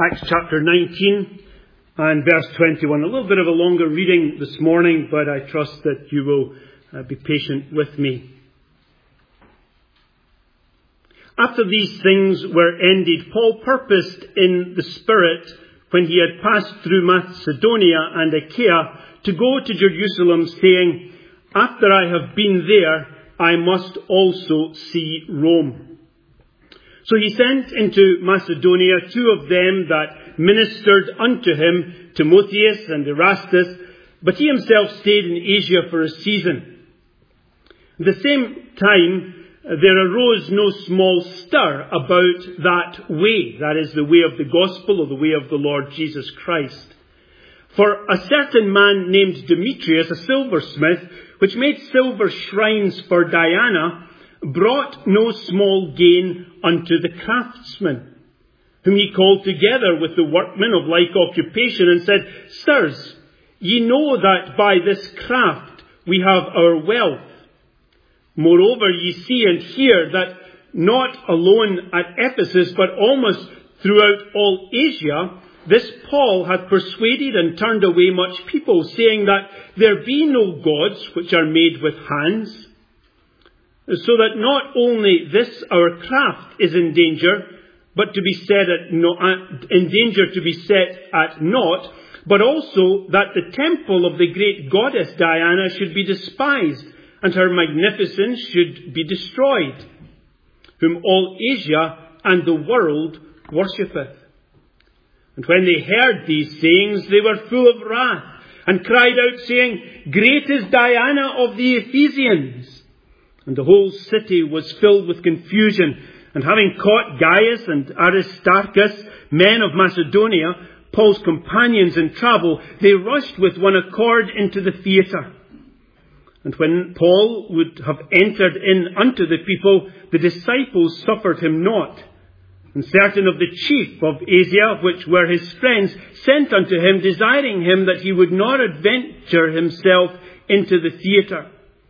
Acts chapter 19 and verse 21. A little bit of a longer reading this morning, but I trust that you will be patient with me. After these things were ended, Paul purposed in the Spirit, when he had passed through Macedonia and Achaia, to go to Jerusalem, saying, "After I have been there, I must also see Rome." So he sent into Macedonia 2 of them that ministered unto him, Timotheus and Erastus, but he himself stayed in Asia for a season. At the same time, there arose no small stir about that way, that is, the way of the gospel or the way of the Lord Jesus Christ. For a certain man named Demetrius, a silversmith, which made silver shrines for Diana, brought no small gain unto the craftsmen, whom he called together with the workmen of like occupation, and said, "Sirs, ye know that by this craft we have our wealth. Moreover, ye see and hear that not alone at Ephesus, but almost throughout all Asia, this Paul hath persuaded and turned away much people, saying that there be no gods which are made with hands, so that not only this our craft is in danger, but to be set in danger to be set at naught, but also that the temple of the great goddess Diana should be despised, and her magnificence should be destroyed, whom all Asia and the world worshippeth." And when they heard these sayings, they were full of wrath, and cried out, saying, "Great is Diana of the Ephesians." And the whole city was filled with confusion. And having caught Gaius and Aristarchus, men of Macedonia, Paul's companions in travel, they rushed with one accord into the theatre. And when Paul would have entered in unto the people, the disciples suffered him not. And certain of the chief of Asia, which were his friends, sent unto him, desiring him that he would not adventure himself into the theatre.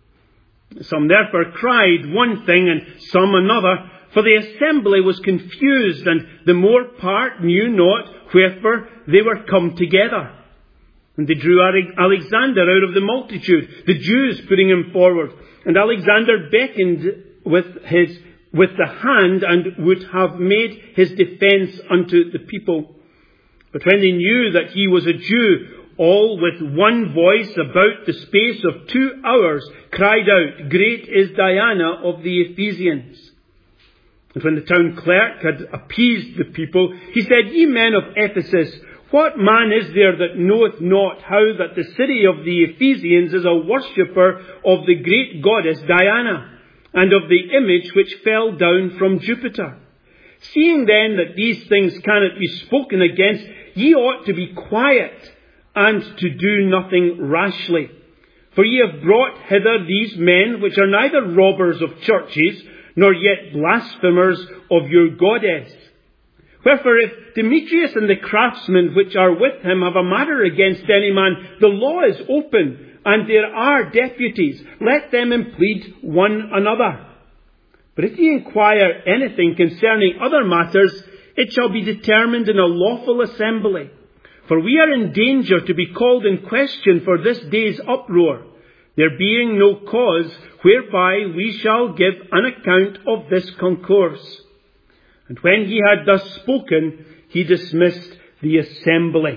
Some therefore cried one thing and some another, for the assembly was confused, and the more part knew not wherefore they were come together. And they drew Alexander out of the multitude, the Jews putting him forward. And Alexander beckoned with the hand, and would have made his defence unto the people. But when they knew that he was a Jew, all with one voice about the space of 2 hours cried out, "Great is Diana of the Ephesians." And when the town clerk had appeased the people, he said, "Ye men of Ephesus, what man is there that knoweth not how that the city of the Ephesians is a worshipper of the great goddess Diana, and of the image which fell down from Jupiter? Seeing then that these things cannot be spoken against, ye ought to be quiet, and to do nothing rashly. For ye have brought hither these men, which are neither robbers of churches, nor yet blasphemers of your goddess. Wherefore, if Demetrius and the craftsmen which are with him have a matter against any man, the law is open, and there are deputies. Let them implead one another. But if ye inquire anything concerning other matters, it shall be determined in a lawful assembly. For we are in danger to be called in question for this day's uproar, there being no cause whereby we shall give an account of this concourse." And when he had thus spoken, he dismissed the assembly.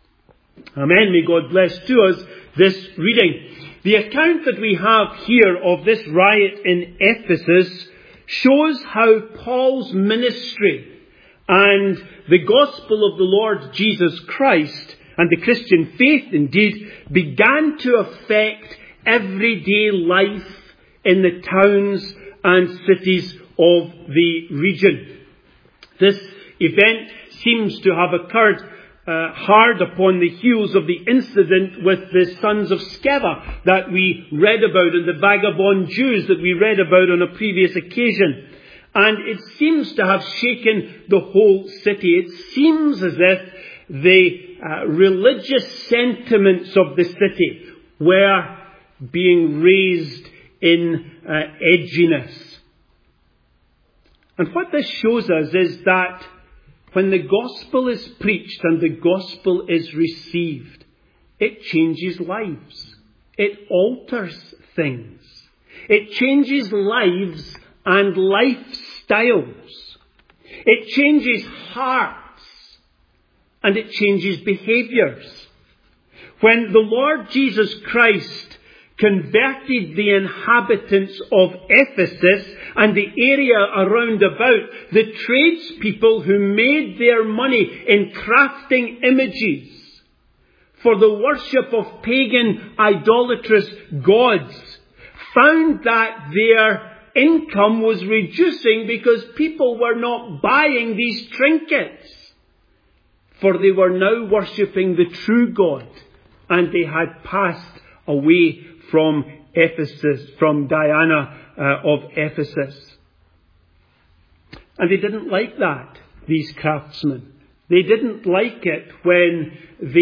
Amen. May God bless to us this reading. The account that we have here of this riot in Ephesus shows how Paul's ministry and the gospel of the Lord Jesus Christ, and the Christian faith indeed, began to affect everyday life in the towns and cities of the region. This event seems to have occurred hard upon the heels of the incident with the sons of Sceva that we read about, and the vagabond Jews that we read about on a previous occasion. And it seems to have shaken the whole city. It seems as if the religious sentiments of the city were being raised in edginess. And what this shows us is that when the gospel is preached and the gospel is received, it changes lives. It alters things. It changes lives and lifestyles. It changes hearts and it changes behaviours. When the Lord Jesus Christ converted the inhabitants of Ephesus and the area around about, the tradespeople who made their money in crafting images for the worship of pagan idolatrous gods, found that their income was reducing because people were not buying these trinkets, for they were now worshipping the true God, and they had passed away from Ephesus, from Diana of Ephesus. And they didn't like that, these craftsmen. They didn't like it when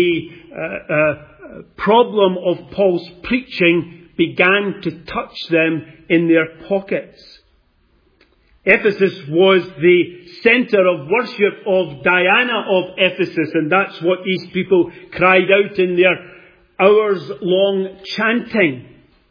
the problem of Paul's preaching began to touch them in their pockets. Ephesus was the centre of worship of Diana of Ephesus, and that's what these people cried out in their hours-long chanting.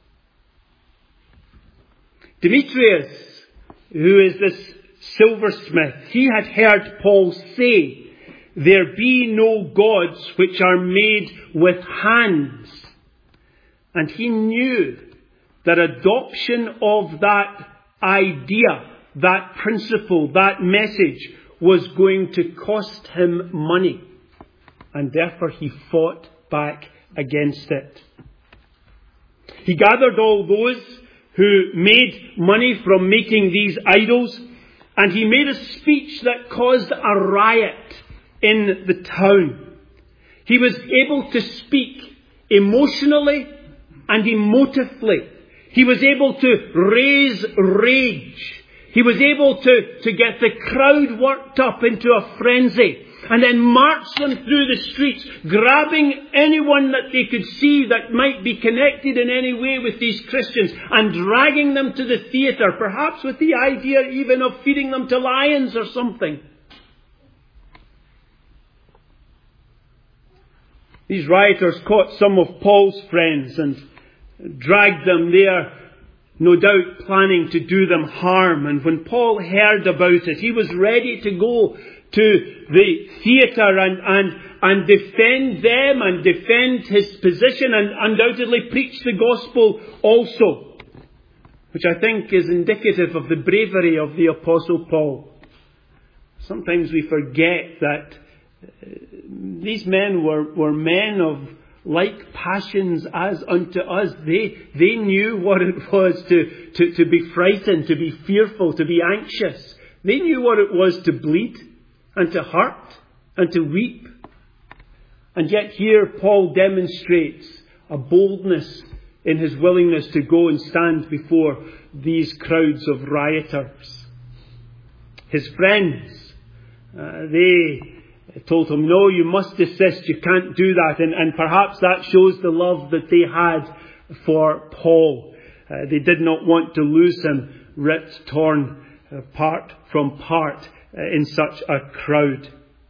Demetrius, who is this silversmith, he had heard Paul say, "There be no gods which are made with hands." And he knew that adoption of that idea, that principle, that message was going to cost him money. And therefore he fought back against it. He gathered all those who made money from making these idols, and he made a speech that caused a riot in the town. He was able to speak emotionally and emotively. He was able to raise rage. He was able to get the crowd worked up into a frenzy, and then march them through the streets, grabbing anyone that they could see that might be connected in any way with these Christians, and dragging them to the theatre, perhaps with the idea even of feeding them to lions or something. These rioters caught some of Paul's friends and dragged them there, no doubt planning to do them harm. And when Paul heard about it, he was ready to go to the theatre and defend them and defend his position and undoubtedly preach the gospel also, which I think is indicative of the bravery of the Apostle Paul. Sometimes we forget that these men were men of like passions as unto us. They knew what it was to be frightened, to be fearful, to be anxious. They knew what it was to bleed and to hurt and to weep. And yet here Paul demonstrates a boldness in his willingness to go and stand before these crowds of rioters. His friends, they told him, "No, you must desist, you can't do that." And perhaps that shows the love that they had for Paul. They did not want to lose him, ripped, torn part from part in such a crowd.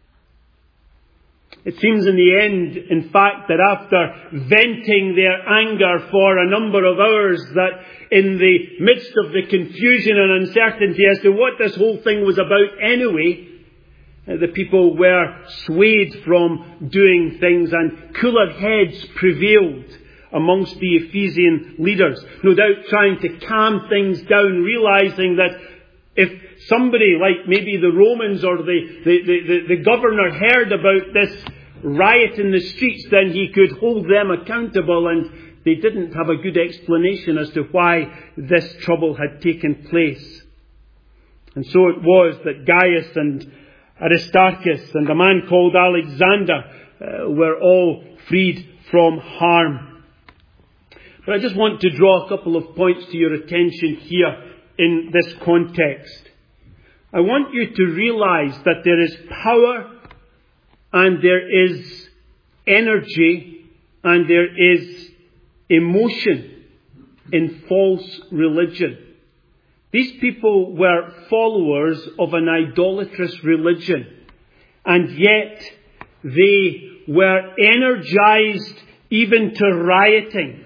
It seems in the end, in fact, that after venting their anger for a number of hours, that in the midst of the confusion and uncertainty as to what this whole thing was about anyway, the people were swayed from doing things, and cooler heads prevailed amongst the Ephesian leaders, no doubt trying to calm things down, realizing that if somebody like maybe the Romans or the governor heard about this riot in the streets, then he could hold them accountable, and they didn't have a good explanation as to why this trouble had taken place. And so it was that Gaius and Aristarchus and a man called Alexander were all freed from harm. But I just want to draw a couple of points to your attention here in this context. I want you to realize that there is power and there is energy and there is emotion in false religion. These people were followers of an idolatrous religion. and yet they were energized even to rioting.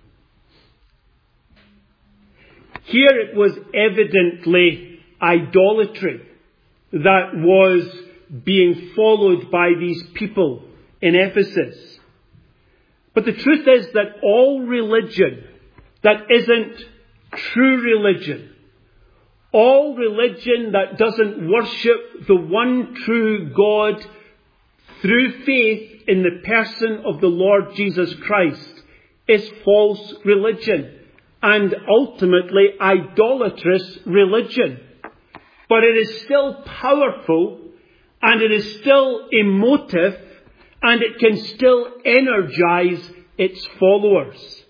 Here it was evidently idolatry that was being followed by these people in Ephesus. But the truth is that all religion that isn't true religion, all religion that doesn't worship the one true God through faith in the person of the Lord Jesus Christ, is false religion and ultimately idolatrous religion. But it is still powerful, and it is still emotive, and it can still energize its followers.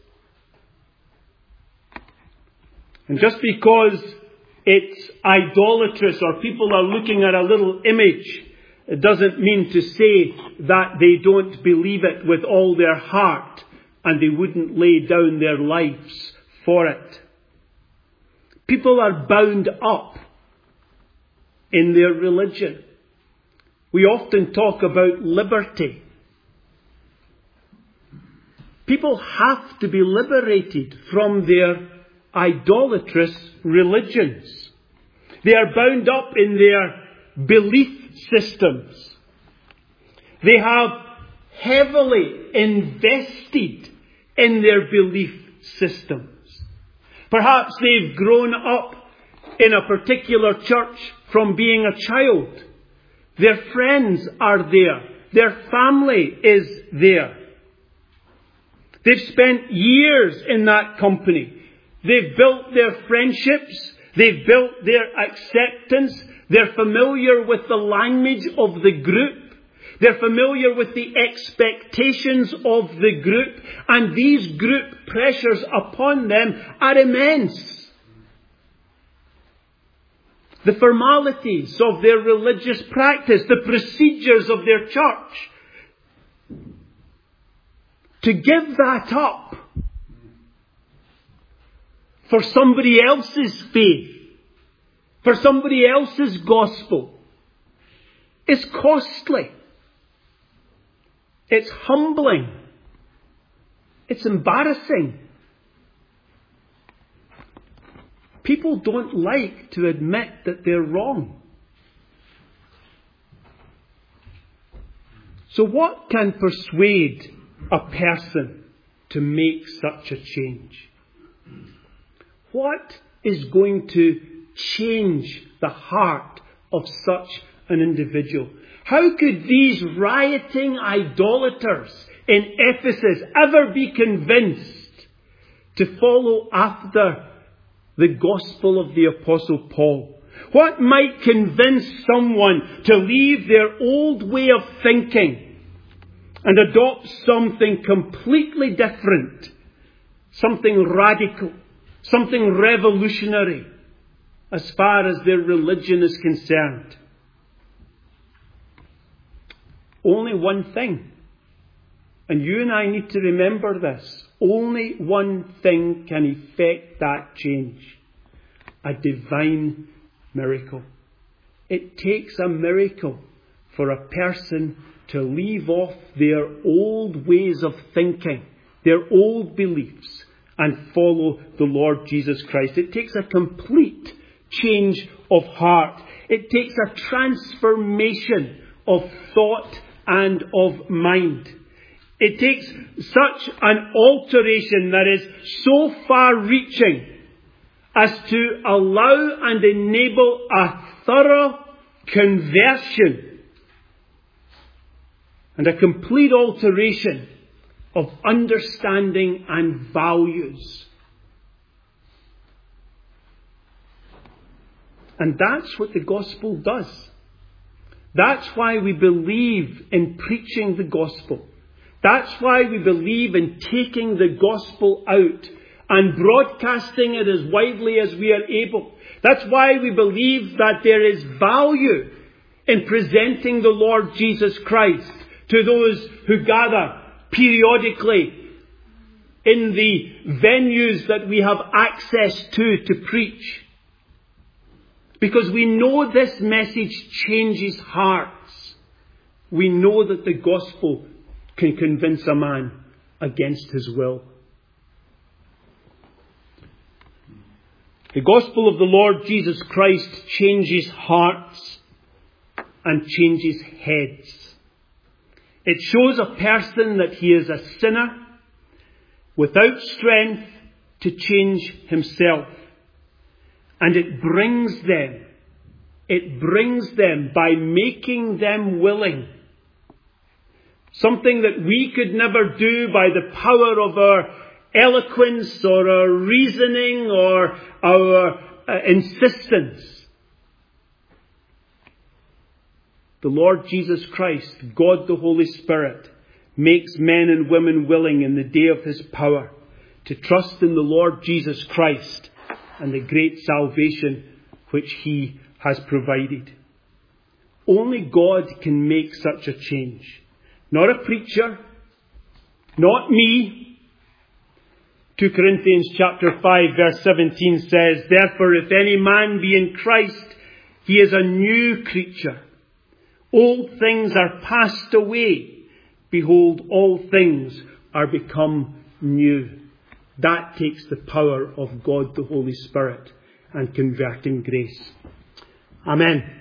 And just because it's idolatrous or people are looking at a little image, it doesn't mean to say that they don't believe it with all their heart and they wouldn't lay down their lives for it. People are bound up in their religion. We often talk about liberty. People have to be liberated from their idolatrous religions. They are bound up in their belief systems. They have heavily invested in their belief systems. Perhaps they've grown up in a particular church from being a child. Their friends are there. Their family is there. They've spent years in that company. They've built their friendships. They've built their acceptance. They're familiar with the language of the group. They're familiar with the expectations of the group. And these group pressures upon them are immense. The formalities of their religious practice, the procedures of their church. To give that up for somebody else's faith, for somebody else's gospel, is costly. It's humbling. It's embarrassing. People don't like to admit that they're wrong. So what can persuade a person to make such a change? What is going to change the heart of such an individual? How could these rioting idolaters in Ephesus ever be convinced to follow after the gospel of the Apostle Paul? What might convince someone to leave their old way of thinking and adopt something completely different, something radical, something revolutionary as far as their religion is concerned? Only one thing. And you and I need to remember this. Only one thing can effect that change. A divine miracle. It takes a miracle for a person to leave off their old ways of thinking, their old beliefs, and follow the Lord Jesus Christ. It takes a complete change of heart. It takes a transformation of thought and of mind. It takes such an alteration that is so far-reaching as to allow and enable a thorough conversion and a complete alteration of understanding and values. And that's what the gospel does. That's why we believe in preaching the gospel. That's why we believe in taking the gospel out and broadcasting it as widely as we are able. That's why we believe that there is value in presenting the Lord Jesus Christ to those who gather periodically in the venues that we have access to preach. Because we know this message changes hearts. we know that the gospel can convince a man against his will. The gospel of the Lord Jesus Christ changes hearts and changes heads. It shows a person that he is a sinner without strength to change himself. And it brings them by making them willing. Something that we could never do by the power of our eloquence or our reasoning or our insistence. The Lord Jesus Christ, God the Holy Spirit, makes men and women willing in the day of his power to trust in the Lord Jesus Christ and the great salvation which he has provided. Only God can make such a change. Not a preacher, not me. 2 Corinthians chapter 5 verse 17 says, "Therefore if any man be in Christ, he is a new creature. Old things are passed away. Behold, all things are become new." That takes the power of God the Holy Spirit and converting grace. Amen.